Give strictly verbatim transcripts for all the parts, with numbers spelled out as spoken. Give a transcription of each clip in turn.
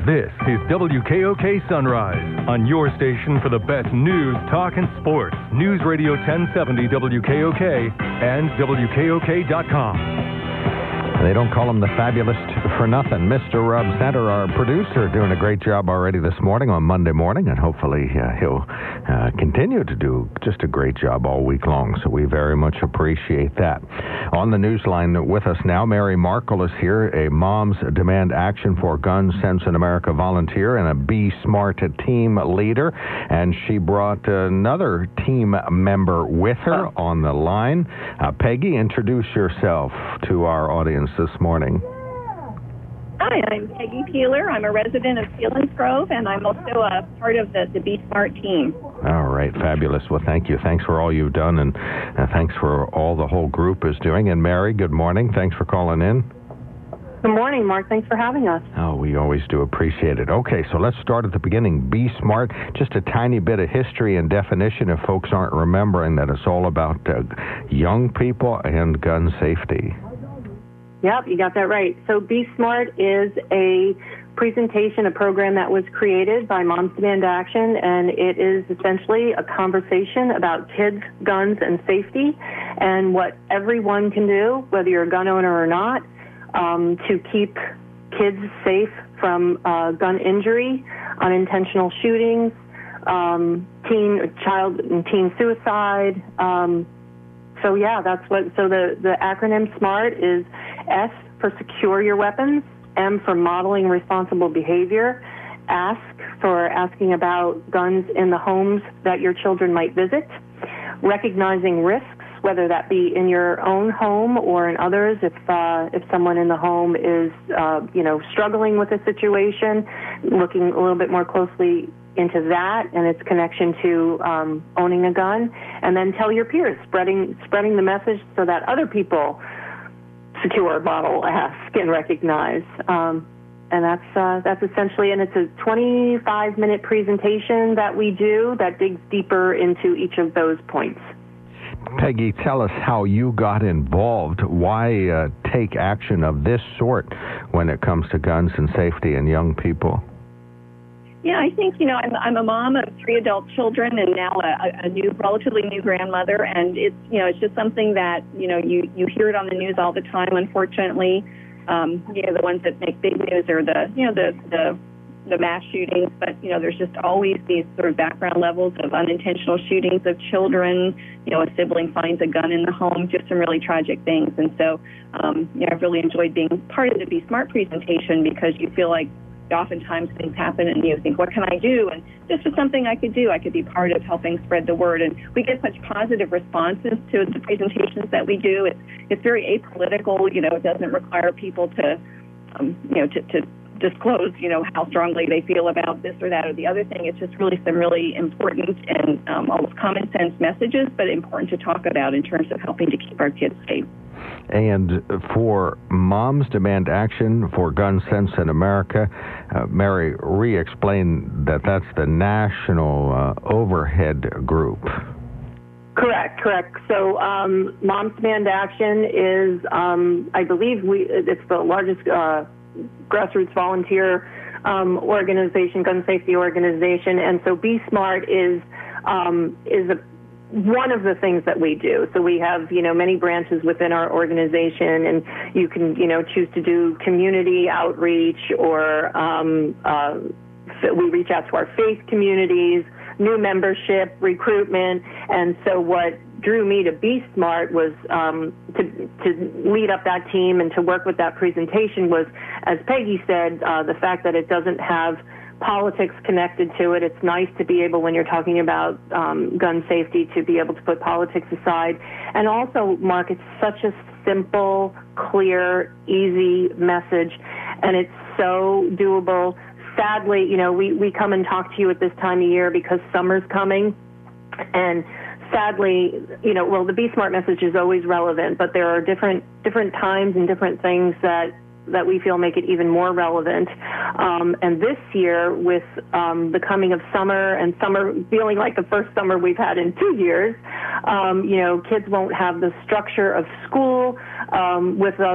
This is W K O K Sunrise, on your station for the best news, talk, and sports. News Radio ten seventy W K O K and W K O K dot com. They don't call him the Fabulist for nothing. Mister Rob Center, our producer, doing a great job already this morning on Monday morning, and hopefully uh, he'll uh, continue to do just a great job all week long, so we very much appreciate that. On the news line with us now, Mary Markle is here, a Moms Demand Action for Gun Sense in America volunteer and a Be Smart team leader, and she brought another team member with her on the line. Uh, Peggy, introduce yourself to our audience this morning. Hi, I'm Peggy Peeler. I'm a resident of Selinsgrove, and I'm also a part of the, the Be Smart team. All right, fabulous. Well, thank you. Thanks for all you've done, and uh, thanks for all the whole group is doing. And Mary, good morning. Thanks for calling in. Good morning, Mark. Thanks for having us. Oh, we always do appreciate it. Okay, so let's start at the beginning. Be Smart, just a tiny bit of history and definition if folks aren't remembering that it's all about uh, young people and gun safety. Yep, you got that right. So Be Smart is a presentation, a program that was created by Moms Demand Action, and it is essentially a conversation about kids, guns, and safety, and what everyone can do, whether you're a gun owner or not, um, to keep kids safe from uh, gun injury, unintentional shootings, um, teen, child and teen suicide. Um, so yeah, that's what. So the the acronym SMART is S for secure your weapons, M for modeling responsible behavior, ask for asking about guns in the homes that your children might visit, recognizing risks, whether that be in your own home or in others. If uh, if someone in the home is uh, you know struggling with a situation, looking a little bit more closely into that and its connection to um, owning a gun, and then tell your peers, spreading spreading the message so that other people secure, model, ask, and recognize. Um, and that's uh, that's essentially, and it's a twenty-five minute presentation that we do that digs deeper into each of those points. Peggy, tell us how you got involved. Why uh, take action of this sort when it comes to guns and safety and young people? Yeah, I think, you know, I'm, I'm a mom of three adult children and now a, a new, relatively new grandmother, and it's, you know, it's just something that, you know, you, you hear it on the news all the time, unfortunately. Um, you know, the ones that make big news are the, you know, the, the, the mass shootings, but, you know, there's just always these sort of background levels of unintentional shootings of children, you know, a sibling finds a gun in the home, just some really tragic things. And so, um, you know, I've really enjoyed being part of the Be Smart presentation because you feel like oftentimes things happen and you think, what can I do? And this is something I could do. I could be part of helping spread the word. And we get such positive responses to the presentations that we do. It's it's very apolitical. You know, it doesn't require people to, um, you know, to, to disclose, you know, how strongly they feel about this or that or the other thing. It's just really some really important and um, almost common sense messages, but important to talk about in terms of helping to keep our kids safe. And for Moms Demand Action for Gun Sense in America, uh, Mary, re-explain that that's the national uh, overhead group. Correct, correct. So um, Moms Demand Action is, um, I believe, we it's the largest uh, grassroots volunteer um, organization, gun safety organization, and so Be Smart is um, is a one of the things that we do. So we have, you know, many branches within our organization, and you can, you know, choose to do community outreach or um, uh, we reach out to our faith communities, new membership, recruitment. And so what drew me to Be Smart was um, to, to lead up that team and to work with that presentation was, as Peggy said, uh, the fact that it doesn't have politics connected to it. It's nice to be able, when you're talking about um, gun safety, to be able to put politics aside. And also, Mark, it's such a simple, clear, easy message, and it's so doable. Sadly, you know, we, we come and talk to you at this time of year because summer's coming, and sadly, you know, well, the Be Smart message is always relevant, but there are different different times and different things that that we feel make it even more relevant. Um, and this year, with um, the coming of summer and summer feeling like the first summer we've had in two years, um, you know, kids won't have the structure of school um, with us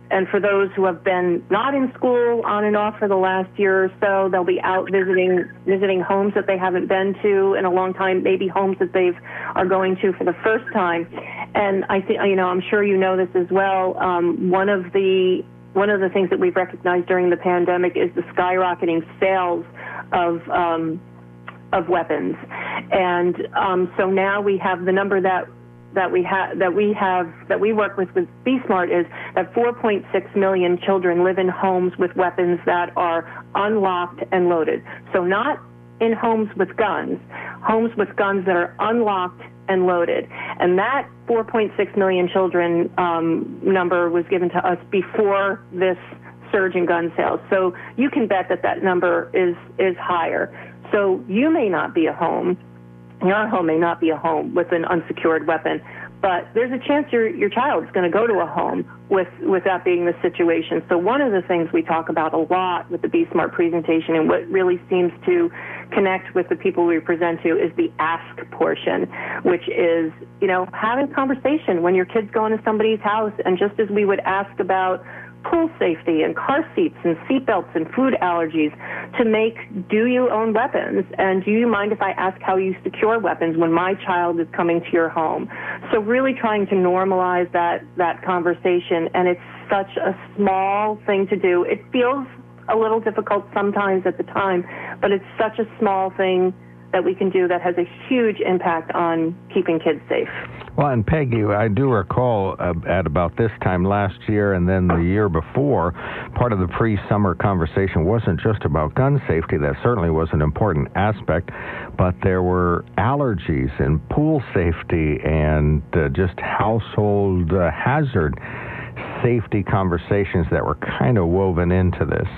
and for those who have been not in school on and off for the last year or so, they'll be out visiting visiting homes that they haven't been to in a long time, maybe homes that they are going to for the first time. And I think, you know, I'm sure you know this as well. Um, one of the one of the things that we've recognized during the pandemic is the skyrocketing sales of um, of weapons, and um, so now we have the number that. that we have that we have that we work with with BSmart is that four point six million children live in homes with weapons that are unlocked and loaded. So not in homes with guns, homes with guns that are unlocked and loaded. And that four point six million children um, number was given to us before this surge in gun sales. So you can bet that that number is is higher. So you may not be a home. Your home may not be a home with an unsecured weapon, but there's a chance your your child's going to go to a home with, with that being the situation. So one of the things we talk about a lot with the BSmart presentation, and what really seems to connect with the people we present to, is the ask portion, which is, you know, having a conversation when your kid's going to somebody's house, and just as we would ask about pool safety and car seats and seatbelts and food allergies, to make, do you own weapons? And do you mind if I ask how you secure weapons when my child is coming to your home? So really trying to normalize that, that conversation, and it's such a small thing to do. It feels a little difficult sometimes at the time, but it's such a small thing that we can do that has a huge impact on keeping kids safe. Well, and Peggy, I do recall uh, at about this time last year and then the year before, part of the pre-summer conversation wasn't just about gun safety. That certainly was an important aspect, but there were allergies and pool safety and uh, just household uh, hazard safety conversations that were kind of woven into this.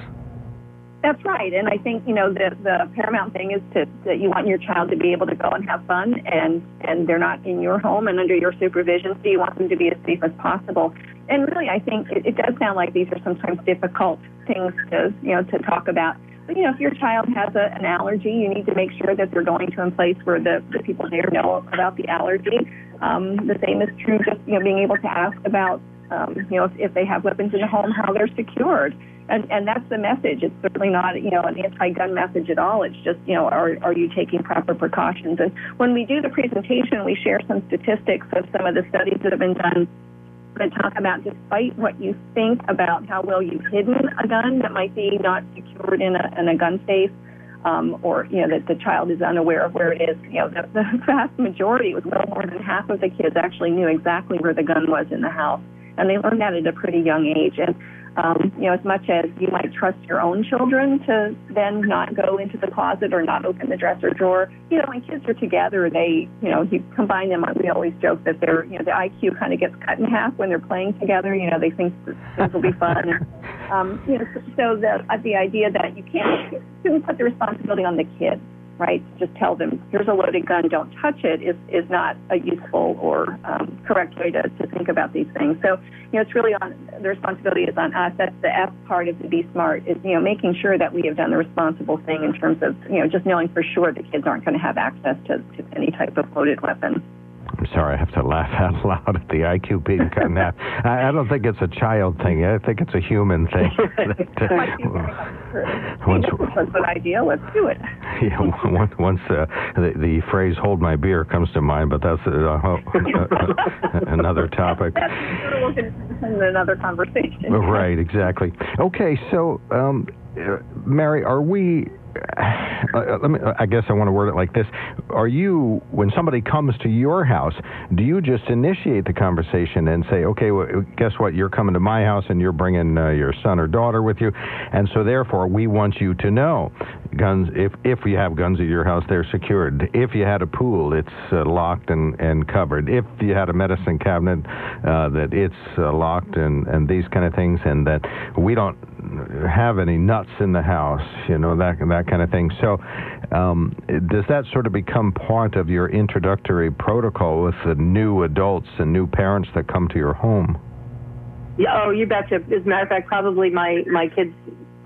That's right, and I think, you know, the the paramount thing is to that you want your child to be able to go and have fun, and and they're not in your home and under your supervision, so you want them to be as safe as possible. And really, I think it, it does sound like these are sometimes difficult things to, you know, to talk about. But, you know, if your child has a, an allergy, you need to make sure that they're going to a place where the, the people there know about the allergy. Um, the same is true, just, you know, being able to ask about, um, you know, if, if they have weapons in the home, how they're secured. And, and that's the message. It's certainly not, you know, an anti-gun message at all. It's just, you know, are, are you taking proper precautions? And when we do the presentation, we share some statistics of some of the studies that have been done that talk about, despite what you think about how well you've hidden a gun that might be not secured in a, in a gun safe, um, or, you know, that the child is unaware of where it is, you know, the, the vast majority, it was well more than half of the kids actually knew exactly where the gun was in the house. And they learned that at a pretty young age. And Um, you know, as much as you might trust your own children to then not go into the closet or not open the dresser drawer, you know, when kids are together, they, you know, you combine them. We always joke that they're, you know, the I Q kind of gets cut in half when they're playing together. You know, they think that things will be fun. um, you know, so, so the uh, the idea that you can't, you shouldn't put the responsibility on the kids, right? Just tell them, here's a loaded gun, don't touch it, is, is not a useful or um, correct way to, to think about these things. So, you know, it's really on, the responsibility is on us. That's the F part of the Be Smart, is, you know, making sure that we have done the responsible thing in terms of, you know, just knowing for sure the kids aren't going to have access to, to any type of loaded weapon. I'm sorry, I have to laugh out loud at the I Q being cut in half. I, I don't think it's a child thing. I think it's a human thing. Once, that's a good idea. Let's do it. Yeah, once, once uh, the, the phrase "hold my beer" comes to mind, but that's uh, uh, uh, another topic. That's in another conversation. Right, exactly. Okay, so, um, uh, Mary, are we... Uh, let me, I guess I want to word it like this. Are you, when somebody comes to your house, do you just initiate the conversation and say, okay, well, guess what, you're coming to my house and you're bringing uh, your son or daughter with you, and so therefore we want you to know guns, if, if you have guns at your house, they're secured. If you had a pool, it's uh, locked and, and covered. If you had a medicine cabinet, uh, that it's uh, locked and, and these kind of things, and that we don't have any nuts in the house, you know, that that kind of thing. So um, does that sort of become part of your introductory protocol with the new adults and new parents that come to your home? Yeah, oh, you betcha. As a matter of fact, probably my, my kids'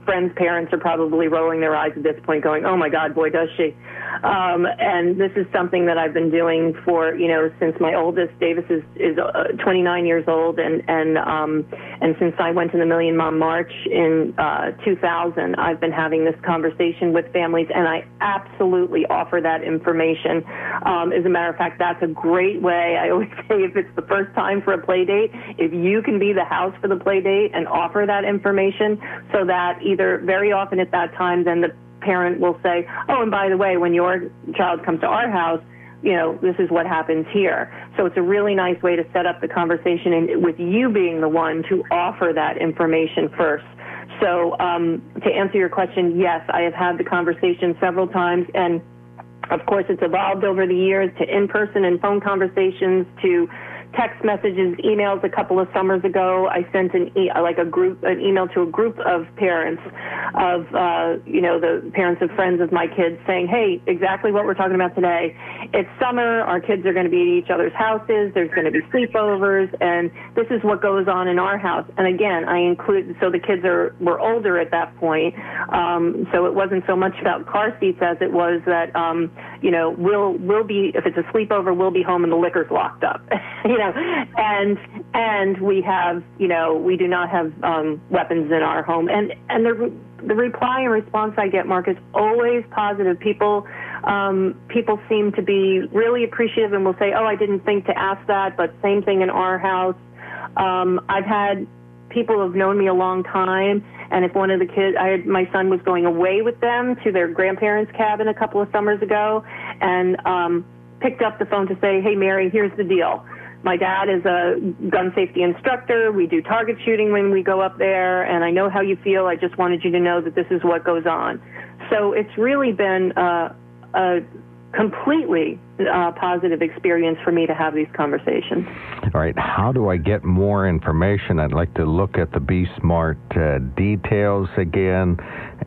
friends' parents are probably rolling their eyes at this point going, oh my God, boy, does she. Um, and this is something that I've been doing for, you know, since my oldest, Davis, is, is uh, twenty-nine years old. And, and, um, and since I went to the Million Mom March in uh, two thousand, I've been having this conversation with families, and I absolutely offer that information. Um, as a matter of fact, that's a great way. I always say if it's the first time for a play date, if you can be the house for the play date and offer that information, so that either very often at that time, then the parent will say, oh, and by the way, when your child comes to our house, you know, this is what happens here. So it's a really nice way to set up the conversation, and with you being the one to offer that information first. So um, to answer your question, yes, I have had the conversation several times, and of course it's evolved over the years to in-person and phone conversations, to text messages, emails. A couple of summers ago, I sent an e- like a group, an email to a group of parents of, uh, you know, the parents of friends of my kids saying, hey, exactly what we're talking about today. It's summer. Our kids are going to be at each other's houses. There's going to be sleepovers, and this is what goes on in our house. And again, I include, so the kids are were older at that point, um, so it wasn't so much about car seats as it was that, um, you know, we'll we'll be, if it's a sleepover, we'll be home and the liquor's locked up. you know, and and we have, you know, we do not have um, weapons in our home. And and the the reply and response I get, Mark, is always positive. People um, people seem to be really appreciative and will say, oh, I didn't think to ask that, but same thing in our house. Um, I've had people who have known me a long time, and if one of the kids, I had, my son was going away with them to their grandparents' cabin a couple of summers ago, and um, picked up the phone to say, hey, Mary, here's the deal. My dad is a gun safety instructor. We do target shooting when we go up there, and I know how you feel. I just wanted you to know that this is what goes on. So it's really been uh, a completely uh, positive experience for me to have these conversations. All right. How do I get more information? I'd like to look at the Be Smart uh, details again,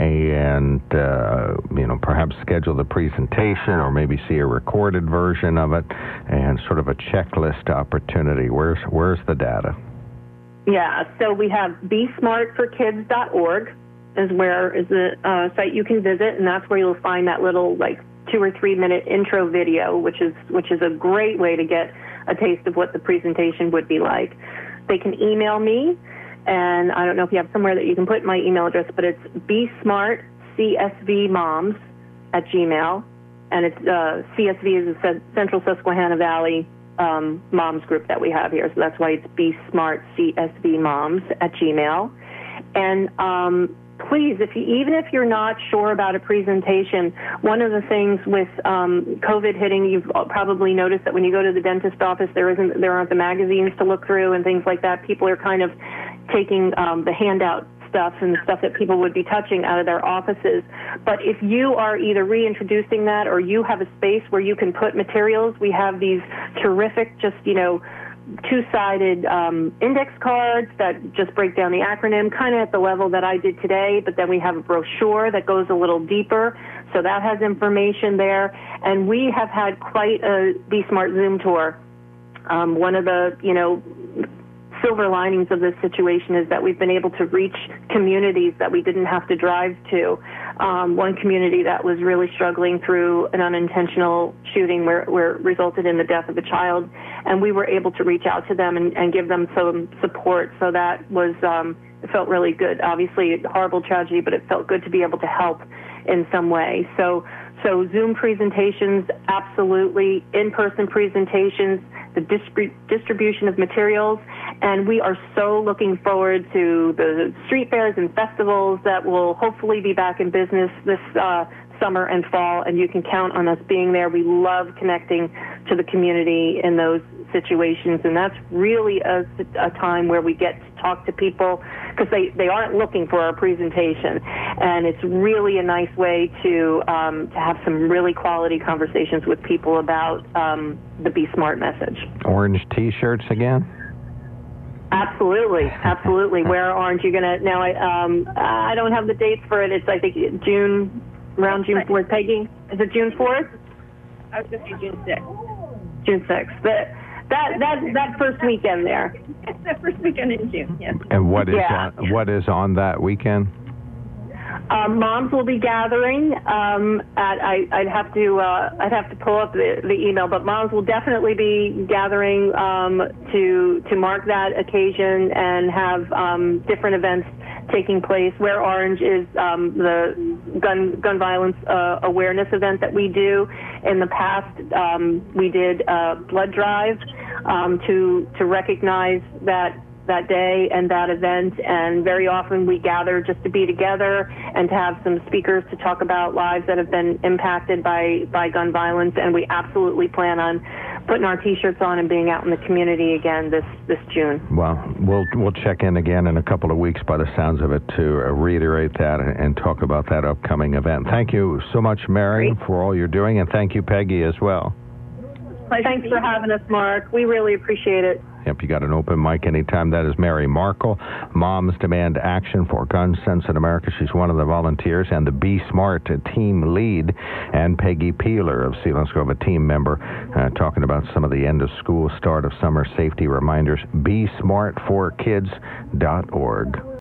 and uh, you know, perhaps schedule the presentation, or maybe see a recorded version of it, and sort of a checklist opportunity. Where's where's the data? Yeah. So we have be smart for kids dot org is where is the uh, site you can visit, and that's where you'll find that little like two or three minute intro video, which is which is a great way to get a taste of what the presentation would be like. They can email me, and I don't know if you have somewhere that you can put my email address, but it's besmartcsvmoms at Gmail, and it's uh, C S V is the Central Susquehanna Valley um, moms group that we have here, so that's why it's besmartcsvmoms at Gmail. And um, please, if you, even if you're not sure about a presentation, one of the things with um, COVID hitting, you've probably noticed that when you go to the dentist office, there isn't, there aren't the magazines to look through and things like that. People are kind of taking um, the handout stuff and the stuff that people would be touching out of their offices. But if you are either reintroducing that, or you have a space where you can put materials, we have these terrific, just, you know, two-sided um, index cards that just break down the acronym, kind of at the level that I did today, but then we have a brochure that goes a little deeper, so that has information there. And we have had quite a Be Smart Zoom tour. Um, one of the, you know, silver linings of this situation is that we've been able to reach communities that we didn't have to drive to. Um, one community that was really struggling through an unintentional shooting where, where it resulted in the death of a child, and we were able to reach out to them and, and give them some support. So that was, um, it felt really good. Obviously, a horrible tragedy, but it felt good to be able to help in some way. So, so Zoom presentations, absolutely. In-person presentations, the distrib- distribution of materials, and we are so looking forward to the street fairs and festivals that will hopefully be back in business this uh, summer and fall, and you can count on us being there. We love connecting to the community in those situations, and that's really a, a time where we get to talk to people, because they, they aren't looking for our presentation, and it's really a nice way to um, to have some really quality conversations with people about um, the Be Smart message. Orange T-shirts again? Absolutely, absolutely. Wear orange. You're gonna now. I um I don't have the dates for it. It's I think June, around June fourth. Peggy, is it June fourth? I was going to say June sixth. June sixth. But that that that first weekend there. It's the first weekend in June. Yes. And what is yeah. on, what is on that weekend? Um, moms will be gathering um, at. I, I'd have to. Uh, I'd have to pull up the, the email, but moms will definitely be gathering um, to to mark that occasion and have um, different events taking place. Wear Orange is um, the gun gun violence uh, awareness event that we do. In the past, um, we did a blood drive um, to to recognize that. that day and that event, and very often we gather just to be together and to have some speakers to talk about lives that have been impacted by, by gun violence, and we absolutely plan on putting our T-shirts on and being out in the community again this, this June. Well, we'll we'll check in again in a couple of weeks by the sounds of it to uh, reiterate that and, and talk about that upcoming event. Thank you so much, Mary, Great. for all you're doing, and thank you, Peggy, as well. Thanks for having us, Mark. We really appreciate it. Yep, you got an open mic anytime. That is Mary Markle. Moms Demand Action for Gun Sense in America. She's one of the volunteers and the Be Smart team lead. And Peggy Peeler of Selinsgrove, a team member, uh, talking about some of the end of school, start of summer safety reminders. be smart for kids dot org.